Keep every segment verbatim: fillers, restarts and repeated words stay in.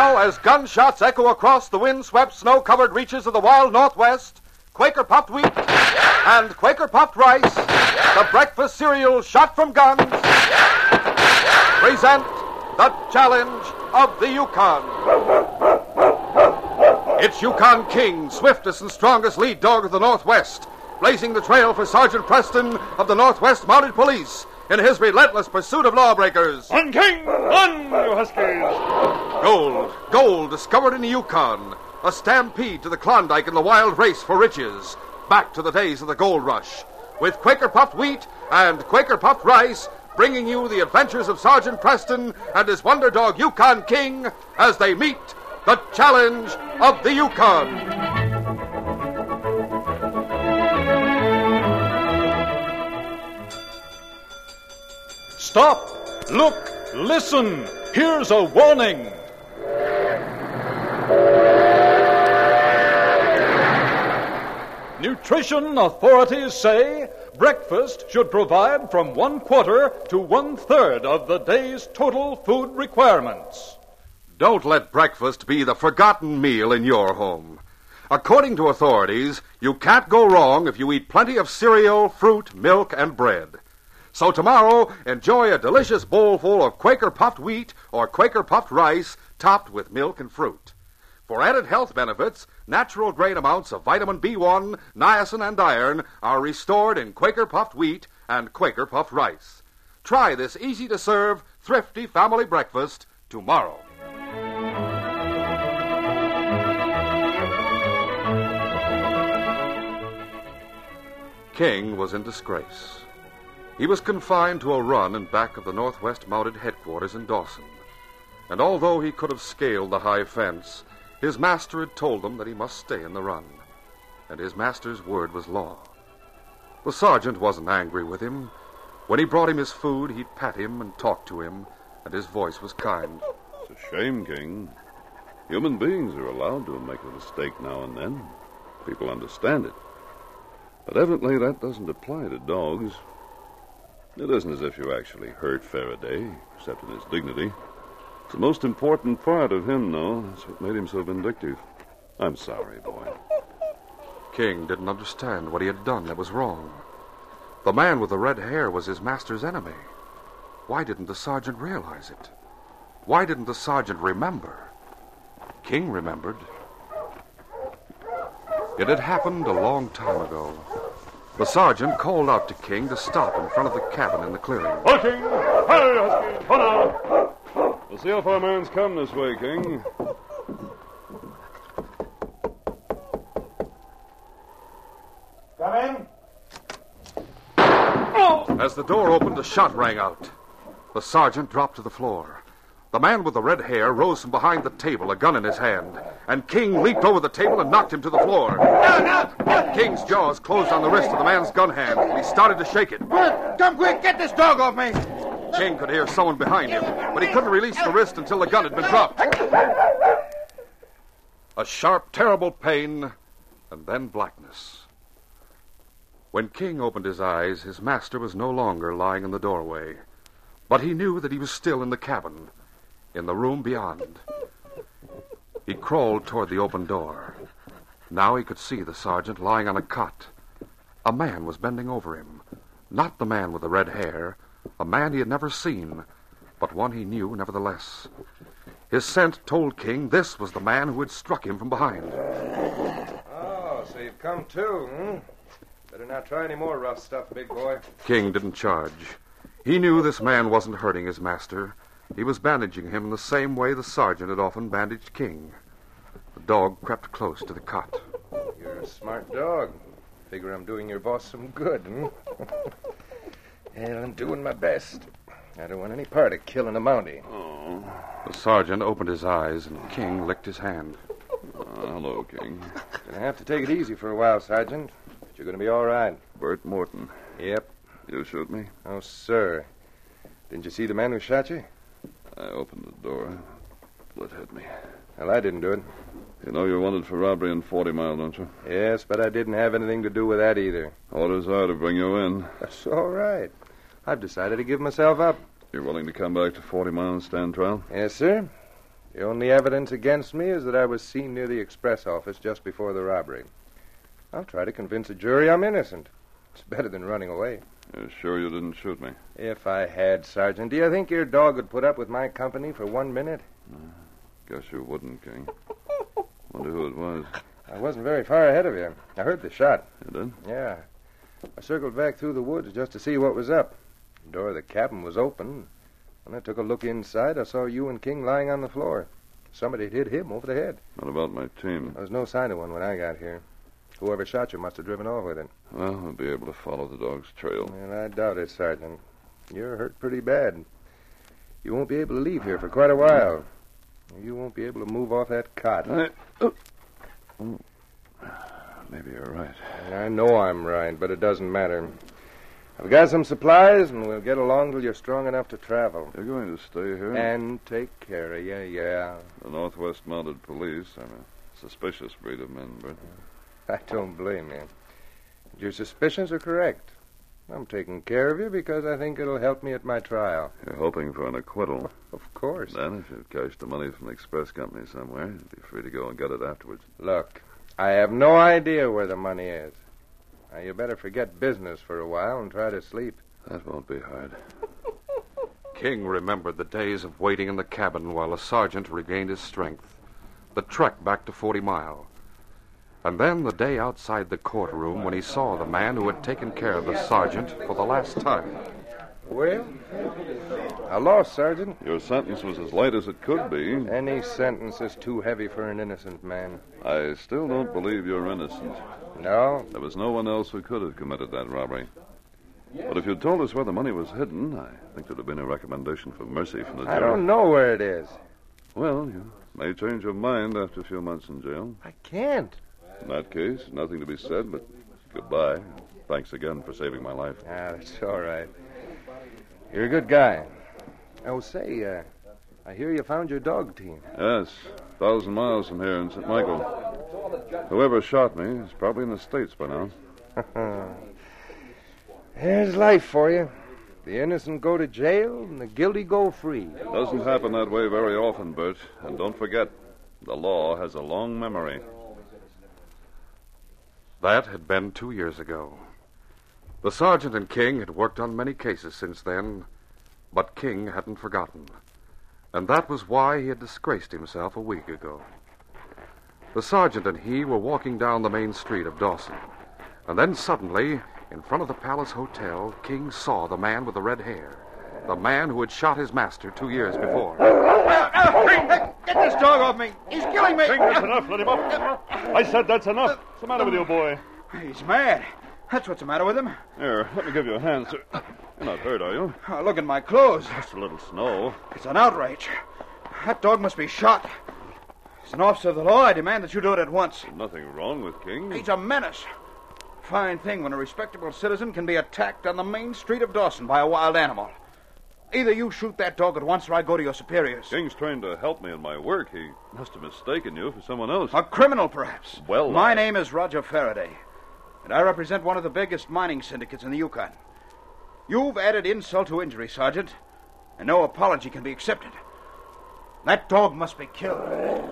now, as gunshots echo across the wind-swept, snow-covered reaches of the wild Northwest, Quaker Puffed Wheat and Quaker Puffed Rice, the breakfast cereal shot from guns, present the challenge of the Yukon. It's Yukon King, swiftest and strongest lead dog of the Northwest, blazing the trail for Sergeant Preston of the Northwest Mounted Police in his relentless pursuit of lawbreakers. On, King! On, you huskies! Gold, gold discovered in the Yukon. A stampede to the Klondike in the wild race for riches. Back to the days of the gold rush. With Quaker Puffed Wheat and Quaker Puffed Rice, bringing you the adventures of Sergeant Preston and his wonder dog Yukon King as they meet the challenge of the Yukon. Stop! Look! Listen! Here's a warning! Nutrition authorities say breakfast should provide from one quarter to one third of the day's total food requirements. Don't let breakfast be the forgotten meal in your home. According to authorities, you can't go wrong if you eat plenty of cereal, fruit, milk, and bread. So tomorrow, enjoy a delicious bowlful of Quaker Puffed Wheat or Quaker Puffed Rice topped with milk and fruit. For added health benefits, natural-grade amounts of vitamin B one, niacin, and iron are restored in Quaker Puffed Wheat and Quaker Puffed Rice. Try this easy-to-serve, thrifty family breakfast tomorrow. King was in disgrace. He was confined to a run in back of the Northwest Mounted Headquarters in Dawson. And although he could have scaled the high fence, his master had told him that he must stay in the run. And his master's word was law. The sergeant wasn't angry with him. When he brought him his food, he'd pat him and talk to him, and his voice was kind. It's a shame, King. Human beings are allowed to make a mistake now and then. People understand it. But evidently that doesn't apply to dogs. It isn't as if you actually hurt Faraday, except in his dignity. It's the most important part of him, though. That's what made him so vindictive. I'm sorry, boy. King didn't understand what he had done that was wrong. The man with the red hair was his master's enemy. Why didn't the sergeant realize it? Why didn't the sergeant remember? King remembered. It had happened a long time ago. The sergeant called out to King to stop in front of the cabin in the clearing. On, King! Hi, huskies! Hold on! We'll see if our man's come this way, King. Come in. As the door opened, a shot rang out. The sergeant dropped to the floor. The man with the red hair rose from behind the table, a gun in his hand, and King leaped over the table and knocked him to the floor. No, no. King's jaws closed on the wrist of the man's gun hand, and he started to shake it. Come quick, get this dog off me. King could hear someone behind him, but he couldn't release the wrist until the gun had been dropped. A sharp, terrible pain, and then blackness. When King opened his eyes, his master was no longer lying in the doorway, but he knew that he was still in the cabin, in the room beyond. He crawled toward the open door. Now he could see the sergeant lying on a cot. A man was bending over him. Not the man with the red hair, a man he had never seen, but one he knew nevertheless. His scent told King this was the man who had struck him from behind. Oh, so you've come too, hmm? Better not try any more rough stuff, big boy. King didn't charge. He knew this man wasn't hurting his master. He was bandaging him in the same way the sergeant had often bandaged King. The dog crept close to the cot. You're a smart dog. Figure I'm doing your boss some good, hmm? Well, I'm doing my best. I don't want any part of killing a Mountie. Oh. The sergeant opened his eyes, and King licked his hand. Uh, hello, King. Gonna have to take it easy for a while, Sergeant. But you're gonna be all right. Bert Morton. Yep. You shoot me? Oh, sir. Didn't you see the man who shot you? I opened the door. Bullet hit me. Well, I didn't do it. You know you're wanted for robbery in Forty Mile, don't you? Yes, but I didn't have anything to do with that either. Orders are to bring you in. That's all right. I've decided to give myself up. You're willing to come back to Forty Mile and stand trial? Yes, sir. The only evidence against me is that I was seen near the express office just before the robbery. I'll try to convince a jury I'm innocent. It's better than running away. You're sure you didn't shoot me? If I had, Sergeant, do you think your dog would put up with my company for one minute? Uh, guess you wouldn't, King. Wonder who it was. I wasn't very far ahead of you. I heard the shot. You did? Yeah. I circled back through the woods just to see what was up. The door of the cabin was open. When I took a look inside, I saw you and King lying on the floor. Somebody had hit him over the head. What about my team? There was no sign of one when I got here. Whoever shot you must have driven off with it. Well, we'll be able to follow the dog's trail. Well, I doubt it, Sergeant. You're hurt pretty bad. You won't be able to leave here for quite a while. You won't be able to move off that cot. I... Oh. Oh. Maybe you're right. I know I'm right, but it doesn't matter. I've got some supplies, and we'll get along till you're strong enough to travel. You're going to stay here? And take care of you, yeah. The Northwest Mounted Police are a suspicious breed of men, Bert. I don't blame you. Your suspicions are correct. I'm taking care of you because I think it'll help me at my trial. You're hoping for an acquittal. Of course. Then, if you've cashed the money from the express company somewhere, you'll be free to go and get it afterwards. Look, I have no idea where the money is. Now, you better forget business for a while and try to sleep. That won't be hard. King remembered the days of waiting in the cabin while the sergeant regained his strength, the trek back to Forty Mile, and then the day outside the courtroom when he saw the man who had taken care of the sergeant for the last time. Well, I lost, Sergeant. Your sentence was as light as it could be. Any sentence is too heavy for an innocent man. I still don't believe you're innocent. No? There was no one else who could have committed that robbery. But if you'd told us where the money was hidden, I think there'd have been a recommendation for mercy from the jury. I don't know where it is. Well, you may change your mind after a few months in jail. I can't. In that case, nothing to be said but goodbye. Thanks again for saving my life. Ah, that's all right. You're a good guy. Oh, say, uh, I hear you found your dog team. Yes, a thousand miles from here in Saint Michael. Whoever shot me is probably in the States by now. There's life for you. The innocent go to jail and the guilty go free. It doesn't happen that way very often, Bert. And don't forget, the law has a long memory. That had been two years ago. The sergeant and King had worked on many cases since then, but King hadn't forgotten. And that was why he had disgraced himself a week ago. The sergeant and he were walking down the main street of Dawson. And then suddenly, in front of the Palace Hotel, King saw the man with the red hair. The man who had shot his master two years before. Get this dog off me. He's killing me. King, that's enough. Let him up. I said that's enough. What's the matter with you, boy? He's mad. That's what's the matter with him. Here, let me give you a hand, sir. You're not hurt, are you? Oh, look at my clothes. Just a little snow. It's an outrage. That dog must be shot. As an officer of the law, I demand that you do it at once. Nothing wrong with King. He's a menace. Fine thing when a respectable citizen can be attacked on the main street of Dawson by a wild animal. Either you shoot that dog at once or I go to your superiors. King's trying to help me in my work. He must have mistaken you for someone else. A criminal, perhaps. Well, My I... name is Roger Faraday, and I represent one of the biggest mining syndicates in the Yukon. You've added insult to injury, Sergeant, and no apology can be accepted. That dog must be killed.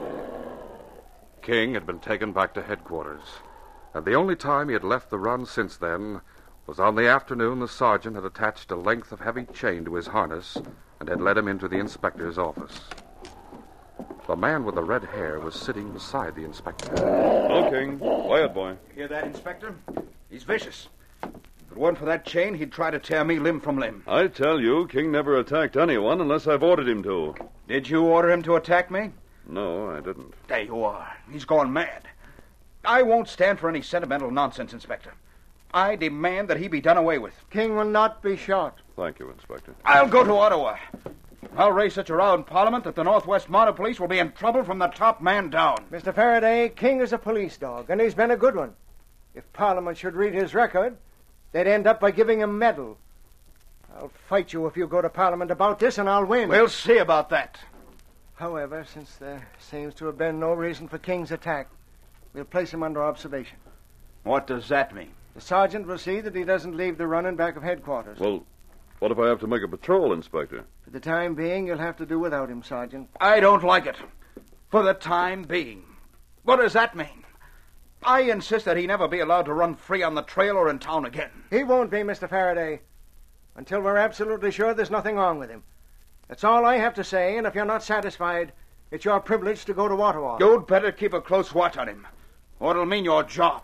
King had been taken back to headquarters, and the only time he had left the run since then was on the afternoon the sergeant had attached a length of heavy chain to his harness and had led him into the inspector's office. The man with the red hair was sitting beside the inspector. Hello, King. Quiet, boy. Hear that, Inspector? He's vicious. If it weren't for that chain, he'd try to tear me limb from limb. I tell you, King never attacked anyone unless I've ordered him to. Did you order him to attack me? No, I didn't. There you are. He's gone mad. I won't stand for any sentimental nonsense, Inspector. I demand that he be done away with. King will not be shot. Thank you, Inspector. I'll go to Ottawa. I'll raise such a row in Parliament that the Northwest Mounted Police will be in trouble from the top man down. Mister Faraday, King is a police dog, and he's been a good one. If Parliament should read his record, they'd end up by giving him a medal. I'll fight you if you go to Parliament about this, and I'll win. We'll see about that. However, since there seems to have been no reason for King's attack, we'll place him under observation. What does that mean? The sergeant will see that he doesn't leave the run in back of headquarters. Well, what if I have to make a patrol, Inspector? For the time being, you'll have to do without him, Sergeant. I don't like it. For the time being. What does that mean? I insist that he never be allowed to run free on the trail or in town again. He won't be, Mister Faraday, until we're absolutely sure there's nothing wrong with him. That's all I have to say, and if you're not satisfied, it's your privilege to go to Waterwall. You'd better keep a close watch on him, or it'll mean your job.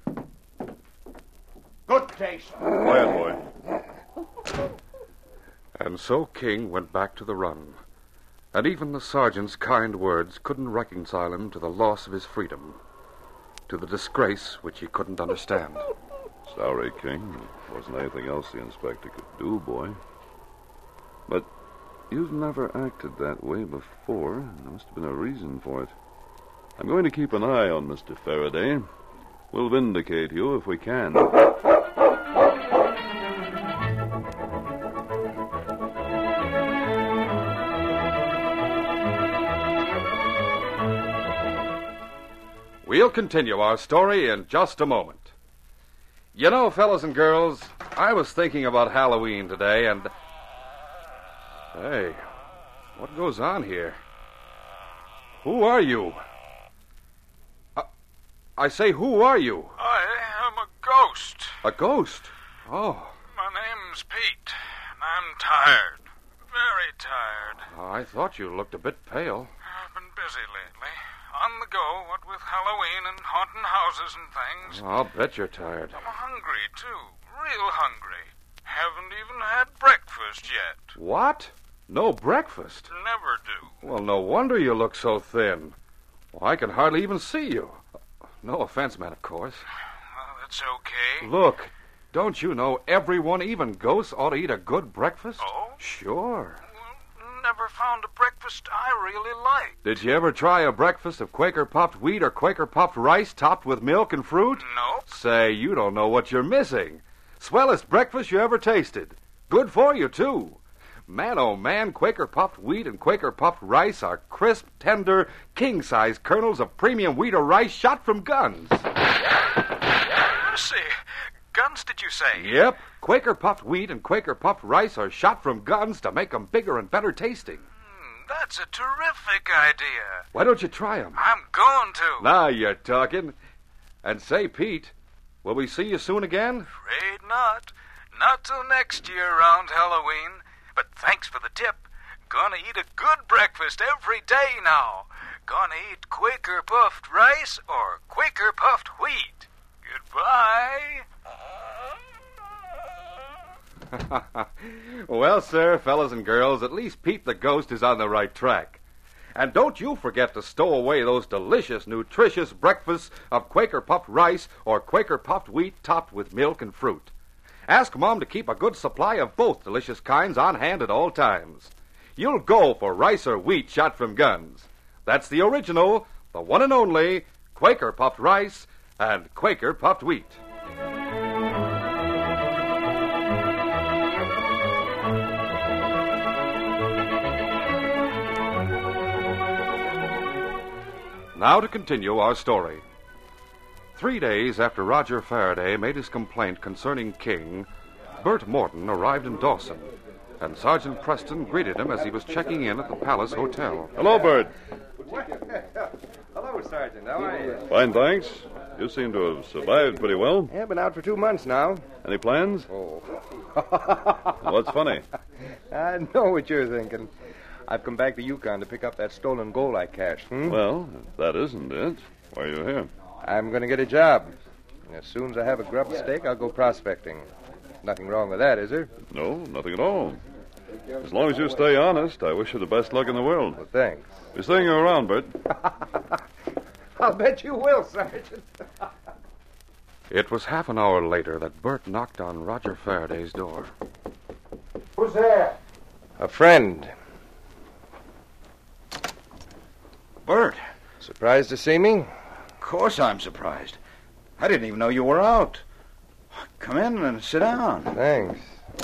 Good day, sir. Quiet, boy. And so King went back to the run, and even the sergeant's kind words couldn't reconcile him to the loss of his freedom, to the disgrace which he couldn't understand. Sorry, King. There wasn't anything else the inspector could do, boy. But you've never acted that way before. There must have been a reason for it. I'm going to keep an eye on Mister Faraday. We'll vindicate you if we can. We'll continue our story in just a moment. You know, fellas and girls, I was thinking about Halloween today, and... Hey, what goes on here? Who are you? Uh, I say, who are you? I am a ghost. A ghost? Oh. My name's Pete, and I'm tired. Very tired. Oh, I thought you looked a bit pale. I've been busy lately. On the go, what with Halloween and haunting houses and things. I'll bet you're tired. I'm hungry, too. Real hungry. Haven't even had breakfast yet. What? No breakfast? Never do. Well, no wonder you look so thin. Well, I can hardly even see you. No offense, man, of course. Well, that's okay. Look, don't you know everyone, even ghosts, ought to eat a good breakfast? Oh? Sure. Well, never found a breakfast I really liked. Did you ever try a breakfast of Quaker puffed wheat or Quaker puffed rice topped with milk and fruit? No. Say, you don't know what you're missing. Swellest breakfast you ever tasted. Good for you, too. Man, oh man, Quaker puffed wheat and Quaker puffed rice are crisp, tender, king-size kernels of premium wheat or rice shot from guns. See, guns, did you say? Yep. Quaker puffed wheat and Quaker puffed rice are shot from guns to make 'em bigger and better tasting. Hmm, that's a terrific idea. Why don't you try 'em? I'm going to. Now you're talking. And say, Pete, will we see you soon again? Afraid not. Not till next year around Halloween. But thanks for the tip. Gonna eat a good breakfast every day now. Gonna eat Quaker puffed rice or Quaker puffed wheat. Goodbye. Well, sir, fellas and girls, at least Pete the Ghost is on the right track. And don't you forget to stow away those delicious, nutritious breakfasts of Quaker puffed rice or Quaker puffed wheat topped with milk and fruit. Ask Mom to keep a good supply of both delicious kinds on hand at all times. You'll go for rice or wheat shot from guns. That's the original, the one and only, Quaker puffed rice and Quaker puffed wheat. Now to continue our story. Three days after Roger Faraday made his complaint concerning King, Bert Morton arrived in Dawson, and Sergeant Preston greeted him as he was checking in at the Palace Hotel. Hello, Bert. Hello, Sergeant. How are you? Fine, thanks. You seem to have survived pretty well. Yeah, been out for two months now. Any plans? Oh. What's funny? I know what you're thinking. I've come back to Yukon to pick up that stolen gold I cached. Hmm? Well, if that isn't it, why are you here? I'm going to get a job. As soon as I have a grub stake, I'll go prospecting. Nothing wrong with that, is there? No, nothing at all. As long as you stay honest, I wish you the best luck in the world. Well, thanks. Be seeing you around, Bert. I'll bet you will, Sergeant. It was half an hour later that Bert knocked on Roger Faraday's door. Who's there? A friend. Bert, Surprised to see me? of course I'm surprised. I didn't even know you were out. Come in and sit down. Thanks.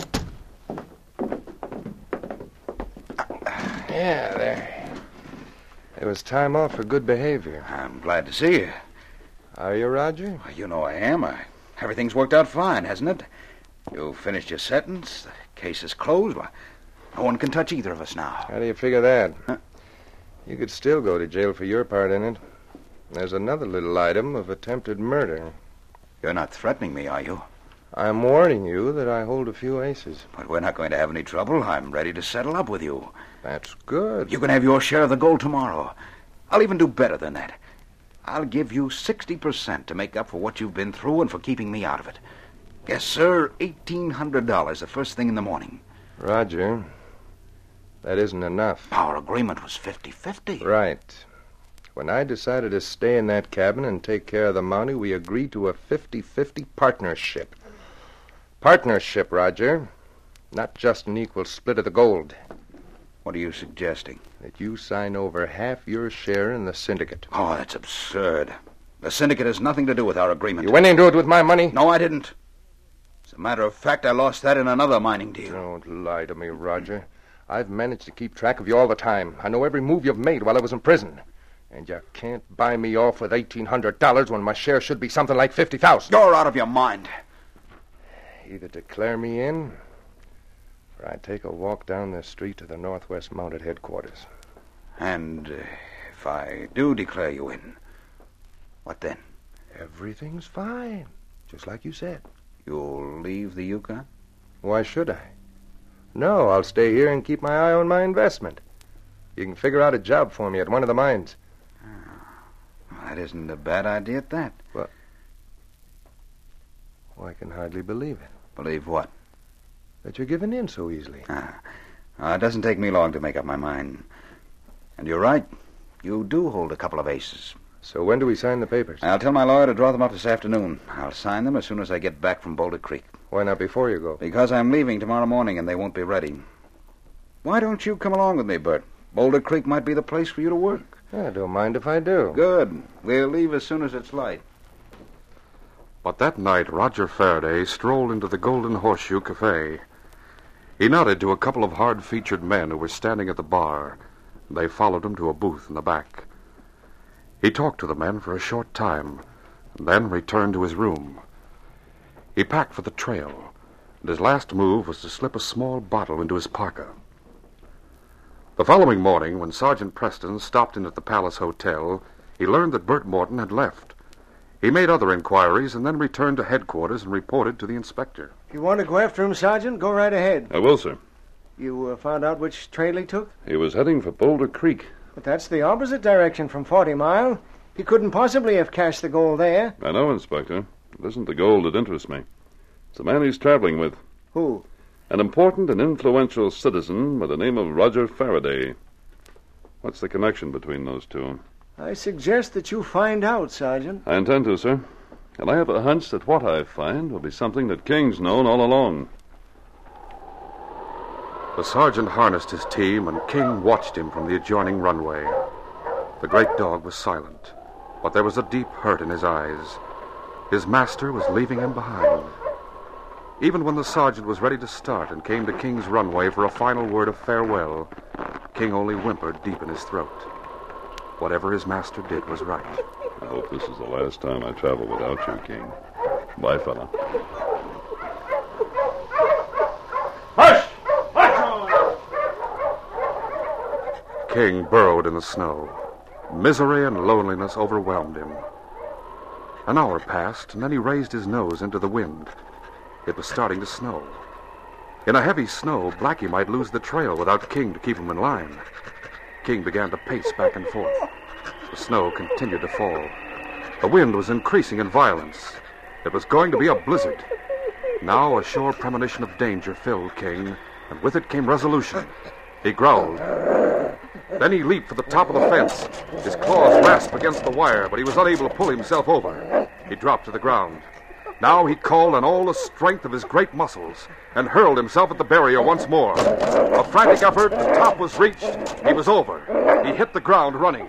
Yeah, there. It was time off for good behavior. I'm glad to see you. Are you, Roger? Well, you know I am. I, everything's worked out fine, hasn't it? You finished your sentence. The case is closed. Well, no one can touch either of us now. How do you figure that? Huh? You could still go to jail for your part in it. There's another little item of attempted murder. You're not threatening me, are you? I'm warning you that I hold a few aces. But we're not going to have any trouble. I'm ready to settle up with you. That's good. You can have your share of the gold tomorrow. I'll even do better than that. I'll give you sixty percent to make up for what you've been through and for keeping me out of it. Yes, sir, eighteen hundred dollars the first thing in the morning. Roger, that isn't enough. Our agreement was fifty-fifty. Right. When I decided to stay in that cabin and take care of the Mountie, we agreed to a fifty-fifty partnership. Partnership, Roger. Not just an equal split of the gold. What are you suggesting? That you sign over half your share in the syndicate. Oh, that's absurd. The syndicate has nothing to do with our agreement. You went into it with my money? No, I didn't. As a matter of fact, I lost that in another mining deal. Don't lie to me, Roger. I've managed to keep track of you all the time. I know every move you've made while I was in prison. And you can't buy me off with eighteen hundred dollars when my share should be something like fifty thousand dollars. You're out of your mind. Either declare me in, or I take a walk down the street to the Northwest Mounted headquarters. And uh, if I do declare you in, what then? Everything's fine, just like you said. You'll leave the Yukon? Why should I? No, I'll stay here and keep my eye on my investment. You can figure out a job for me at one of the mines. Oh, that isn't a bad idea at that. Well, oh, I can hardly believe it. Believe what? That you're giving in so easily. Ah, uh, it doesn't take me long to make up my mind. And you're right. You do hold a couple of aces. So when do we sign the papers? I'll tell my lawyer to draw them up this afternoon. I'll sign them as soon as I get back from Boulder Creek. Why not before you go? Because I'm leaving tomorrow morning and they won't be ready. Why don't you come along with me, Bert? Boulder Creek might be the place for you to work. I don't mind if I do. Good. We'll leave as soon as it's light. But that night, Roger Faraday strolled into the Golden Horseshoe Cafe. He nodded to a couple of hard-featured men who were standing at the bar. They followed him to a booth in the back. He talked to the men for a short time, and then returned to his room. He packed for the trail, and his last move was to slip a small bottle into his parka. The following morning, when Sergeant Preston stopped in at the Palace Hotel, he learned that Bert Morton had left. He made other inquiries and then returned to headquarters and reported to the inspector. If you want to go after him, Sergeant, go right ahead. I will, sir. You uh, found out which trail he took? He was heading for Boulder Creek. But that's the opposite direction from Forty Mile. He couldn't possibly have cached the gold there. I know, Inspector. It isn't the gold that interests me. It's the man he's traveling with. Who? An important and influential citizen by the name of Roger Faraday. What's the connection between those two? I suggest that you find out, Sergeant. I intend to, sir. And I have a hunch that what I find will be something that King's known all along. The sergeant harnessed his team, and King watched him from the adjoining runway. The great dog was silent, but there was a deep hurt in his eyes. His master was leaving him behind. Even when the sergeant was ready to start and came to King's runway for a final word of farewell, King only whimpered deep in his throat. Whatever his master did was right. I hope this is the last time I travel without you, King. Bye, fella. Hush! King burrowed in the snow. Misery and loneliness overwhelmed him. An hour passed, and then he raised his nose into the wind. It was starting to snow. In a heavy snow, Blackie might lose the trail without King to keep him in line. King began to pace back and forth. The snow continued to fall. The wind was increasing in violence. It was going to be a blizzard. Now a sure premonition of danger filled King, and with it came resolution. He growled. Then he leaped for the top of the fence. His claws rasped against the wire, but he was unable to pull himself over. He dropped to the ground. Now he called on all the strength of his great muscles and hurled himself at the barrier once more. A frantic effort, the top was reached. He was over. He hit the ground running.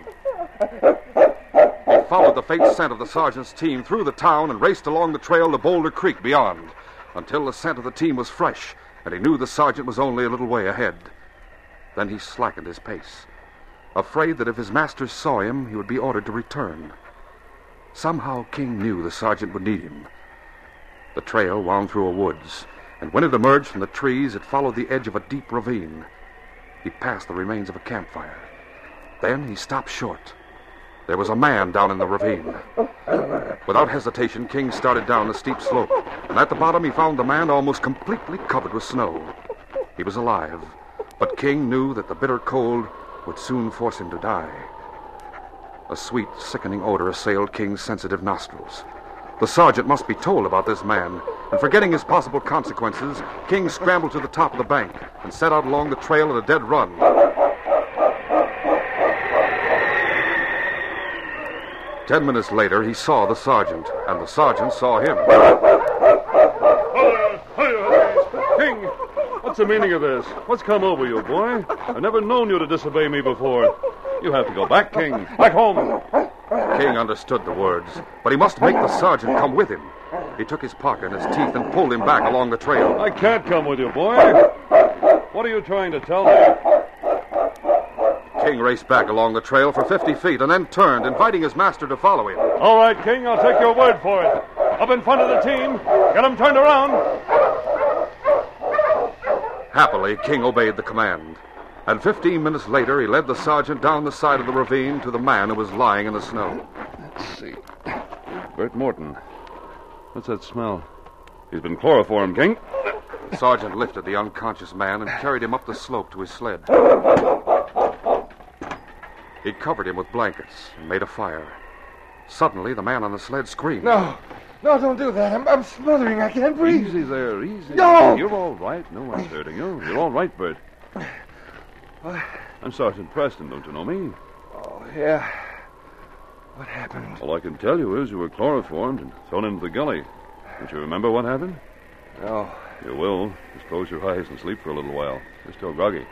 He followed the faint scent of the sergeant's team through the town and raced along the trail to Boulder Creek beyond, until the scent of the team was fresh, and he knew the sergeant was only a little way ahead. Then he slackened his pace, afraid that if his master saw him, he would be ordered to return. Somehow King knew the sergeant would need him. The trail wound through a woods, and when it emerged from the trees, it followed the edge of a deep ravine. He passed the remains of a campfire. Then he stopped short. There was a man down in the ravine. Without hesitation, King started down the steep slope, and at the bottom he found the man almost completely covered with snow. He was alive, but King knew that the bitter cold would soon force him to die. A sweet, sickening odor assailed King's sensitive nostrils. The sergeant must be told about this man, and forgetting his possible consequences, King scrambled to the top of the bank and set out along the trail at a dead run. Ten minutes later, he saw the sergeant, and the sergeant saw him. King, what's the meaning of this? What's come over you, boy? I've never known you to disobey me before. You have to go back, King. Back home. King understood the words, but he must make the sergeant come with him. He took his parka in his teeth and pulled him back along the trail. I can't come with you, boy. What are you trying to tell me? King raced back along the trail for fifty feet and then turned, inviting his master to follow him. All right, King, I'll take your word for it. Up in front of the team. Get them turned around. Happily, King obeyed the command. And fifteen minutes later, he led the sergeant down the side of the ravine to the man who was lying in the snow. Let's see. Bert Morton. What's that smell? He's been chloroformed, King. The sergeant lifted the unconscious man and carried him up the slope to his sled. He covered him with blankets and made a fire. Suddenly, the man on the sled screamed. No, no, don't do that. I'm, I'm smothering. I can't breathe. Easy there, easy. No! You're all right. No one's hurting you. You're all right, Bert. What? I'm Sergeant Preston. Don't you know me? Oh, yeah. What happened? All I can tell you is you were chloroformed and thrown into the gully. Don't you remember what happened? No. You will. Just close your eyes and sleep for a little while. You're still groggy.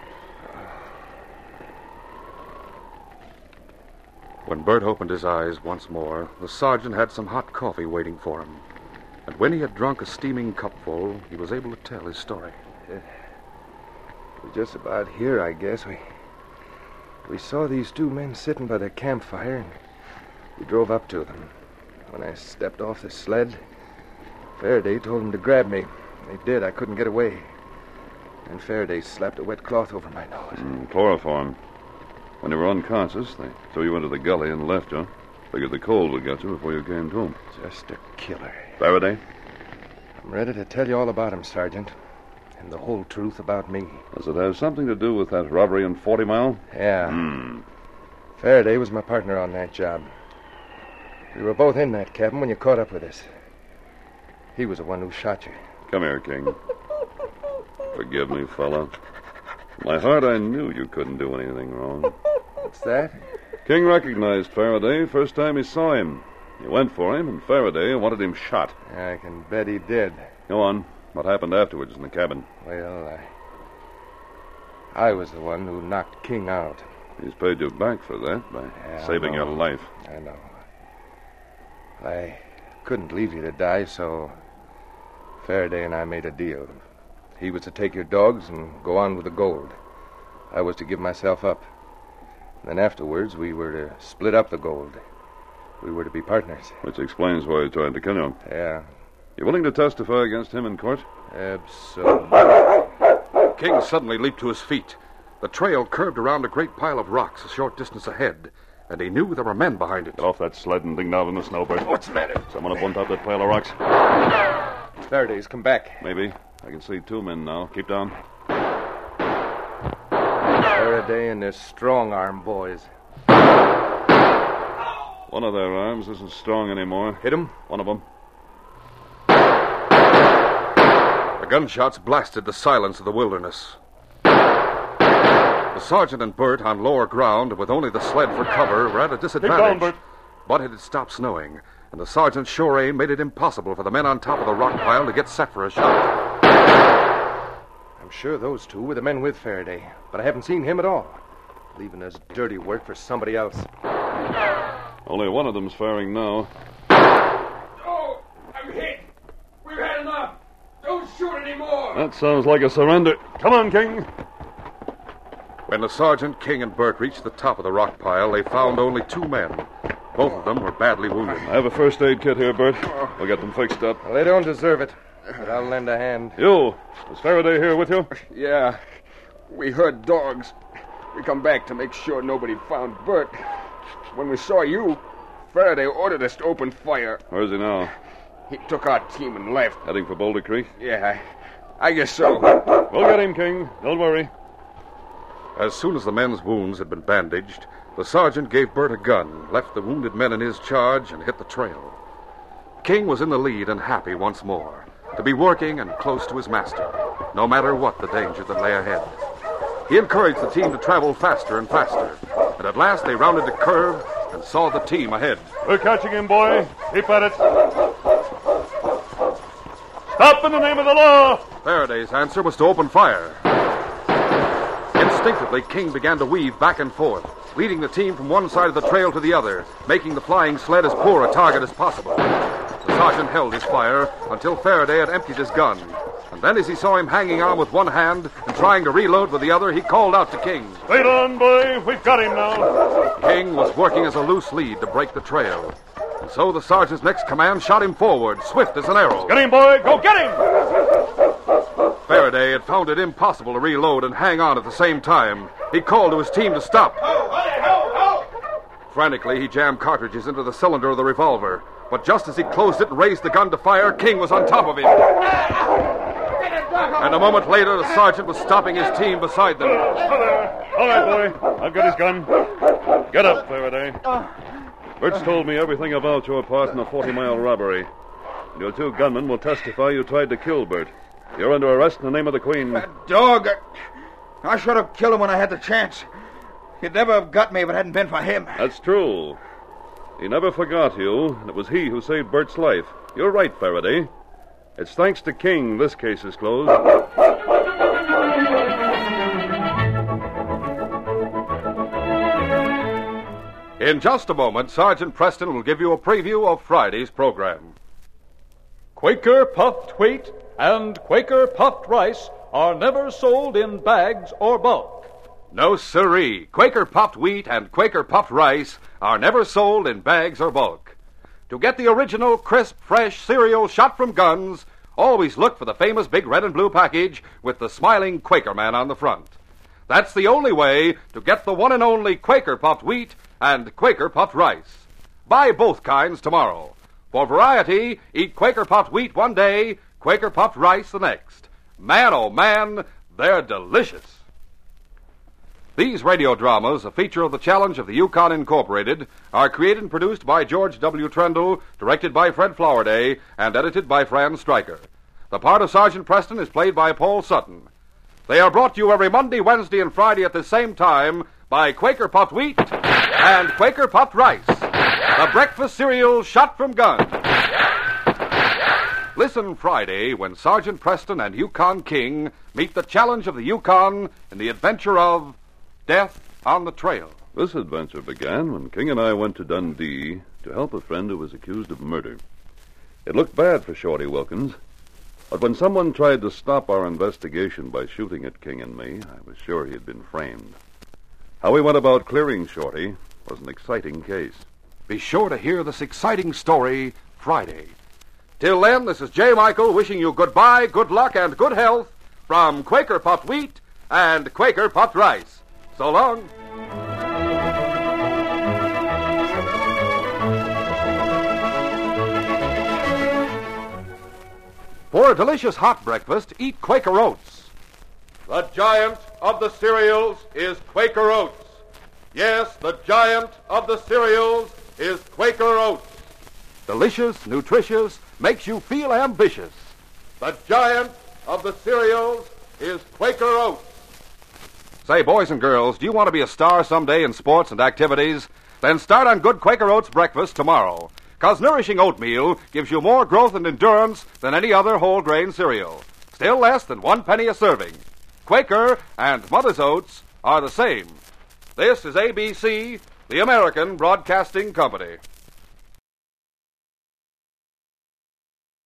When Bert opened his eyes once more, the sergeant had some hot coffee waiting for him. And when he had drunk a steaming cupful, he was able to tell his story. Uh, we're just about here, I guess. We we saw these two men sitting by their campfire, and we drove up to them. When I stepped off the sled, Faraday told them to grab me. They did. I couldn't get away. And Faraday slapped a wet cloth over my nose. Mm, chloroform. When you were unconscious, they threw you into the gully and left you. Figured the cold would get you before you came to him. Just a killer. Faraday? I'm ready to tell you all about him, Sergeant. And the whole truth about me. Does it have something to do with that robbery in Forty Mile? Yeah. Hmm. Faraday was my partner on that job. We were both in that cabin when you caught up with us. He was the one who shot you. Come here, King. Forgive me, fella. In my heart, I knew you couldn't do anything wrong. What's that? King recognized Faraday first time he saw him. He went for him, and Faraday wanted him shot. I can bet he did. Go on. What happened afterwards in the cabin? Well, I... I was the one who knocked King out. He's paid you back for that by Yeah, saving I your know. life. I know. I couldn't leave you to die, so Faraday and I made a deal. He was to take your dogs and go on with the gold. I was to give myself up. Then afterwards, we were to split up the gold. We were to be partners. Which explains why he tried to kill you. Yeah, You willing to testify against him in court? absolutely. King suddenly leaped to his feet. The trail curved around a great pile of rocks a short distance ahead, and he knew there were men behind it. Get off that sled and dig down in the snow, Bert. What's the matter? Someone up on top of that pile of rocks. Faraday's come back. Maybe. I can see two men now. Keep down. Faraday and their strong-arm boys. One of their arms isn't strong anymore. Hit him? One of them. The gunshots blasted the silence of the wilderness. The sergeant and Bert, on lower ground, with only the sled for cover, were at a disadvantage. Keep down, Bert. But it had stopped snowing, and the sergeant's sure aim made it impossible for the men on top of the rock pile to get set for a shot. I'm sure those two were the men with Faraday, but I haven't seen him at all. Leaving this dirty work for somebody else. Only one of them's firing now. Oh, I'm hit. We've had enough. Don't shoot anymore. That sounds like a surrender. Come on, King. When the sergeant, King, and Bert reached the top of the rock pile, they found only two men. Both of them were badly wounded. I have a first aid kit here, Bert. We'll get them fixed up. Well, they don't deserve it, but I'll lend a hand. You, is Faraday here with you? Yeah. We heard dogs. We come back to make sure nobody found Bert. When we saw you, Faraday ordered us to open fire. Where's he now? He took our team and left. Heading for Boulder Creek? Yeah, I, I guess so. We'll get him, King. Don't worry. As soon as the men's wounds had been bandaged, the sergeant gave Bert a gun, left the wounded men in his charge, and hit the trail. King was in the lead and happy once more, to be working and close to his master, no matter what the danger that lay ahead. He encouraged the team to travel faster and faster, and at last they rounded a curve and saw the team ahead. We're catching him, boy. Keep at it. Stop in the name of the law! Faraday's answer was to open fire. Instinctively, King began to weave back and forth, leading the team from one side of the trail to the other, making the flying sled as poor a target as possible. The sergeant held his fire until Faraday had emptied his gun. And then as he saw him hanging on with one hand and trying to reload with the other, he called out to King. Wait on, boy. We've got him now. King was working as a loose lead to break the trail. And so the sergeant's next command shot him forward, swift as an arrow. Get him, boy. Go get him! Faraday had found it impossible to reload and hang on at the same time. He called to his team to stop. Ho, ho, ho, ho! Frantically, he jammed cartridges into the cylinder of the revolver. But just as he closed it and raised the gun to fire, King was on top of him. And a moment later, the sergeant was stopping his team beside them. All right, boy. I've got his gun. Get up, Faraday. Bert's told me everything about your part in the forty-mile robbery. And your two gunmen will testify you tried to kill Bert. You're under arrest in the name of the Queen. That dog, I, I should have killed him when I had the chance. He'd never have got me if it hadn't been for him. That's true. He never forgot you, and it was he who saved Bert's life. You're right, Faraday. It's thanks to King this case is closed. In just a moment, Sergeant Preston will give you a preview of Friday's program. Quaker puffed wheat and Quaker puffed rice are never sold in bags or bulk. No siree. Quaker puffed wheat and Quaker puffed rice are never sold in bags or bulk. To get the original, crisp, fresh cereal shot from guns, always look for the famous big red and blue package with the smiling Quaker man on the front. That's the only way to get the one and only Quaker puffed wheat and Quaker puffed rice. Buy both kinds tomorrow. For variety, eat Quaker puffed wheat one day, Quaker puffed rice the next. Man, oh man, they're delicious. These radio dramas, a feature of the Challenge of the Yukon Incorporated, are created and produced by George W. Trendle, directed by Fred Flowerday, and edited by Fran Stryker. The part of Sergeant Preston is played by Paul Sutton. They are brought to you every Monday, Wednesday, and Friday at the same time by Quaker Puffed Wheat and Quaker Puffed Rice, the breakfast cereal shot from guns. Listen Friday when Sergeant Preston and Yukon King meet the Challenge of the Yukon in the adventure of Death on the Trail. This adventure began when King and I went to Dundee to help a friend who was accused of murder. It looked bad for Shorty Wilkins, but when someone tried to stop our investigation by shooting at King and me, I was sure he had been framed. How we went about clearing Shorty was an exciting case. Be sure to hear this exciting story Friday. Till then, this is J. Michael wishing you goodbye, good luck, and good health from Quaker Puffed Wheat and Quaker Puffed Rice. So long. For a delicious hot breakfast, eat Quaker Oats. The giant of the cereals is Quaker Oats. Yes, the giant of the cereals is Quaker Oats. Delicious, nutritious, makes you feel ambitious. The giant of the cereals is Quaker Oats. Say, boys and girls, do you want to be a star someday in sports and activities? Then start on good Quaker Oats breakfast tomorrow. Because nourishing oatmeal gives you more growth and endurance than any other whole grain cereal. Still less than one penny a serving. Quaker and Mother's Oats are the same. This is A B C, the American Broadcasting Company.